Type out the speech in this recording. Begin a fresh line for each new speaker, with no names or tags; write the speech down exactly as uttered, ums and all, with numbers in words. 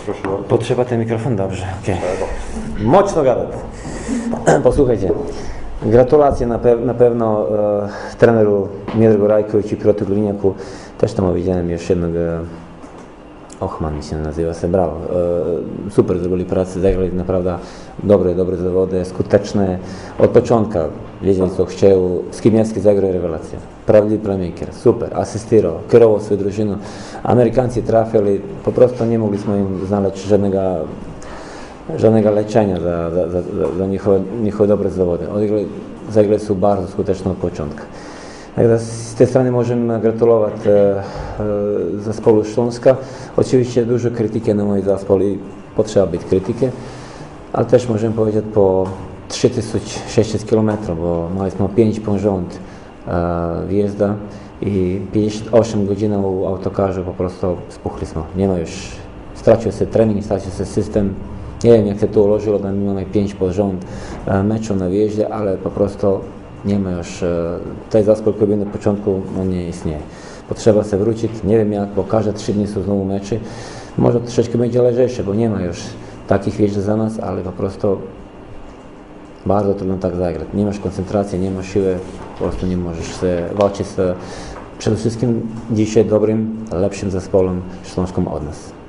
Proszę bardzo.
Potrzeba ten mikrofon? Dobrze, okej. Okay. Mocno gadać. Posłuchajcie, gratulacje na, pe na pewno e, treneru Miodragu Rajkoviću i Piotrze Gliniaku. Też tam widziałem już jednego, Ochman mi się nazywa, se brawo. E, super zrobili pracę, zagrali naprawdę dobre, dobre zawody, skuteczne. Od początku wiedzieli co chcieli. Skibniewski zagrał rewelację. Prawdziwy playmaker, super, asystirał, kierował swoją drużynę. Amerykanci trafili, po prostu nie mogliśmy im znaleźć żadnego, żadnego leczenia za, za, za, za njihowe, njihowe dobre zawody. Odigrali, zagrali są bardzo skutecznie od początku. Także z tej strony możemy gratulować e, e, zespołu Śląska. Oczywiście dużo krytyki na mój zespół i potrzeba być krytyki, ale też możemy powiedzieć po trzy tysiące sześćset kilometrów, bo mieliśmy pięć po rząd e, wjazda i pięćdziesiąt osiem godzin w autokarze po prostu spuchliśmy. Nie ma już, stracił się trening, stracił się system. Nie wiem jak się to ułożyło, bo mamy pięć po rząd e, meczów na wjeździe, ale po prostu nie ma już, e, ten zespół, który był na początku, on nie istnieje. Potrzeba się wrócić, nie wiem jak, bo każde trzy dni są znowu mecze. Może troszeczkę będzie lżejsze, bo nie ma już takich wjeźdów za nas, ale po prostu bardzo trudno tak zagrać. Nie masz koncentracji, nie masz siły, po prostu nie możesz walczyć z przede wszystkim dzisiaj dobrym, lepszym zespołem Śląską od nas.